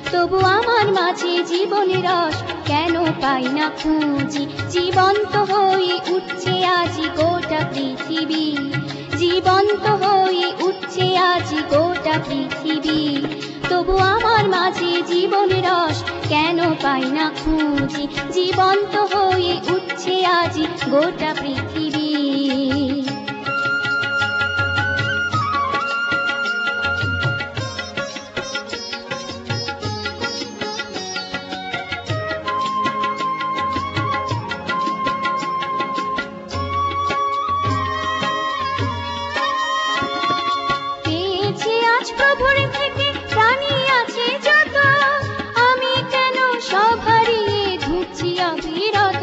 তবু আমার মাঝে জীবনের রস কেন পাই না খুঁজি। জীবন্ত হয়ে উঠছে আজি গোটা পৃথিবী, জীবন্ত হয়ে উঠছে আজি গোটা পৃথিবী। তবু আমার মাঝে জীবনের রস কেন পাই না খুঁজি। জীবন্ত হয়ে উঠছে আজি গোটা পৃথিবী। পেয়েছি আজ প্রভুর থেকে প্রাণী আছে যত, আমি কেন সব হারিয়ে ঘুরছি অবিরত।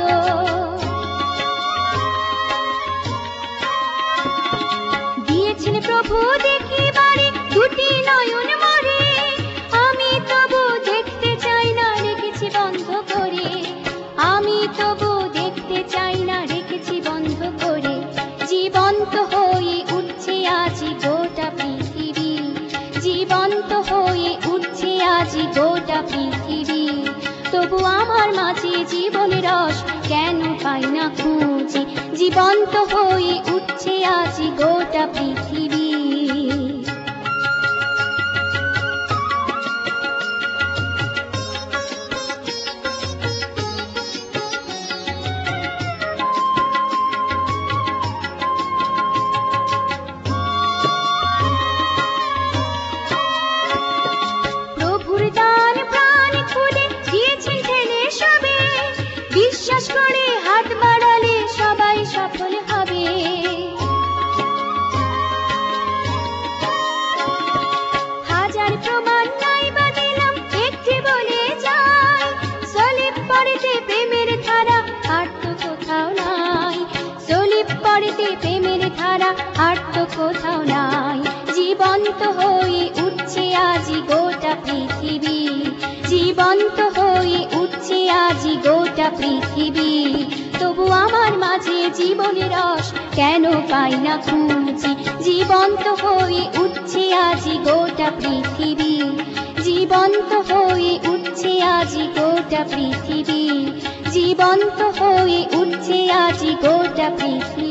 দিয়েছেন প্রভু দেখি বাড়ি দুটি নয়ন মরে, আমি তবু দেখতে চাই না রেখেছি বন্ধ করে। আমি তবু দেখতে চাই না রেখেছি বন্ধ করে। জীবন্ত হয়ে উঠছে আজি গোটা পৃথিবী, জীবন্ত হয়ে উঠছে আজি গোটা পৃথিবী। তবু আমার মাঝে জীবনের রস কেন পাই না খুঁজি। জীবন্ত হয়ে উঠছে আজি গোটা পৃথিবী। প্রভুর দান প্রাণ খুলে দিয়েছেন ঠেলে সবে, বিশ্বাস করে হাত বাড়ালে সবাই সফল হবে। হাজার প্রমাণ নাই বা দিলাম একটি বলে যায়, সলিব পড়েতে প্রেমের ধারা আর তো কোথাও নাই। সলিব পড়েতে প্রেমের ধারা আর তো কোথাও নাই। জীবন্ত হয়ে উঠছে আজি গোটা পৃথিবী, জীবন্ত হয়ে উঠছে আজি গোটা পৃথিবী। তবু আমার মাঝে জীবনের রস কেন পাই না খুঁজি। জীবন্ত হয়ে উঠছে আজি গোটা পৃথিবী, জীবন্ত হয়ে উঠছে আজি গোটা পৃথিবী, জীবন্ত হয়ে উঠছে আজি গোটা পৃথিবী।